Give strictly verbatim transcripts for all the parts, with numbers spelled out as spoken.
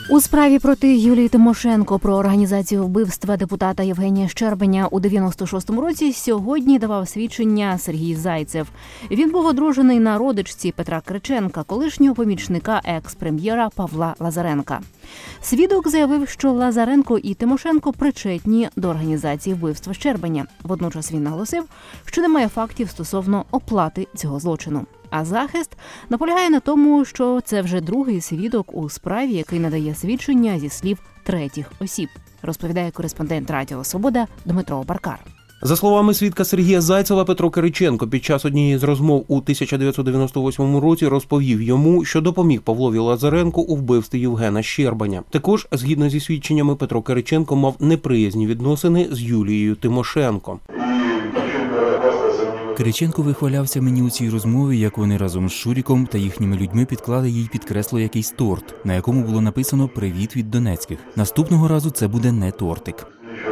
У справі проти Юлії Тимошенко про організацію вбивства депутата Євгенія Щербаня у дев'яносто шостому році сьогодні давав свідчення Сергій Зайцев. Він був одружений на родичці Петра Кириченка, колишнього помічника екс-прем'єра Павла Лазаренка. Свідок заявив, що Лазаренко і Тимошенко причетні до організації вбивства Щербаня. Водночас він наголосив, що немає фактів стосовно оплати цього злочину. А захист наполягає на тому, що це вже другий свідок у справі, який надає свідчення зі слів третіх осіб, розповідає кореспондент Радіо Свобода Дмитро Баркар. За словами свідка Сергія Зайцева, Петро Кириченко під час однієї з розмов у тисяча дев'ятсот дев'яносто восьмому році розповів йому, що допоміг Павлові Лазаренку у вбивстві Євгена Щербаня. Також, згідно зі свідченнями, Петро Кириченко мав неприязні відносини з Юлією Тимошенко. Кириченко вихвалявся мені у цій розмові, як вони разом з Шуріком та їхніми людьми підклали їй під кресло якийсь торт, на якому було написано «Привіт від Донецьких». Наступного разу це буде не тортик.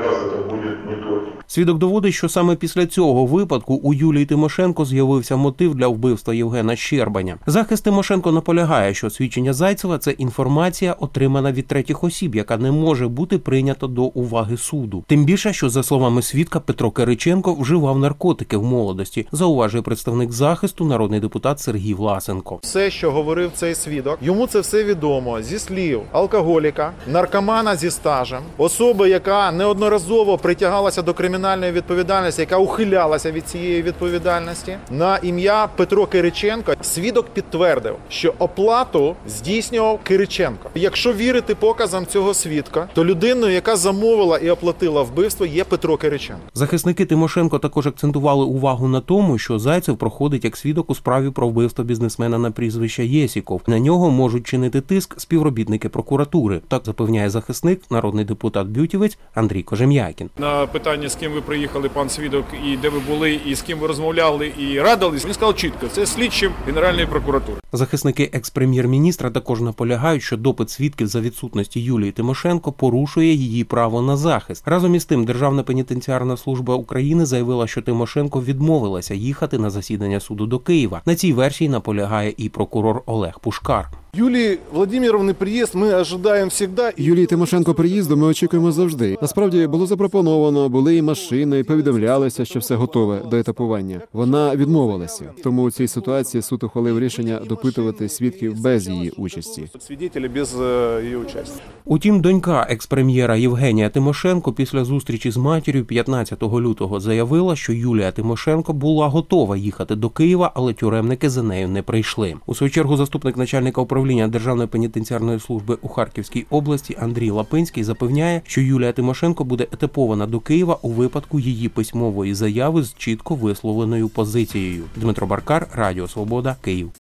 Свідок доводить, що саме після цього випадку у Юлії Тимошенко з'явився мотив для вбивства Євгена Щербаня. Захист Тимошенко наполягає, що свідчення Зайцева – це інформація, отримана від третіх осіб, яка не може бути прийнята до уваги суду. Тим більше, що, за словами свідка, Петро Кириченко вживав наркотики в молодості, зауважує представник захисту, народний депутат Сергій Власенко. Все, що говорив цей свідок, йому це все відомо зі слів алкоголіка, наркомана зі стажем, особи, яка неодноразово притягалася до кримінальної кримінальної відповідальності, яка ухилялася від цієї відповідальності, на ім'я Петро Кириченко. Свідок підтвердив, що оплату здійснював Кириченко. Якщо вірити показам цього свідка, то людиною, яка замовила і оплатила вбивство, є Петро Кириченко. Захисники Тимошенко також акцентували увагу на тому, що Зайцев проходить як свідок у справі про вбивство бізнесмена на прізвище Єсіков. На нього можуть чинити тиск співробітники прокуратури. Так запевняє захисник, народний депутат Бютівець Андрій Кожем'якін. На питання, з ким ви приїхали, пан свідок, і де ви були, і з ким ви розмовляли, і радились, він сказав чітко, це слідчим Генеральної прокуратури. Захисники екс-прем'єр-міністра також наполягають, що допит свідків за відсутності Юлії Тимошенко порушує її право на захист. Разом із тим, Державна пенітенціарна служба України заявила, що Тимошенко відмовилася їхати на засідання суду до Києва. На цій версії наполягає і прокурор Олег Пушкар. Юлії Володимировни приїзд ми очікуємо завжди. Юлії Тимошенко приїзду ми очікуємо завжди. Насправді було запропоновано, були і машини, і повідомлялося, що все готове до етапування. Вона відмовилася. Тому у цій ситуації суд ухвалив рішення допитувати свідків без її участі. Свідки без її участі. Утім, донька екс-прем'єра Євгенія Тимошенко після зустрічі з матір'ю п'ятнадцятого лютого заявила, що Юлія Тимошенко була готова їхати до Києва, але тюремники за нею не прийшли. У свою чергу заступник начальника управління Державної пенітенціарної служби у Харківській області Андрій Лапинський запевняє, що Юлія Тимошенко буде етапована до Києва у випадку її письмової заяви з чітко висловленою позицією. Дмитро Баркар, Радіо Свобода, Київ.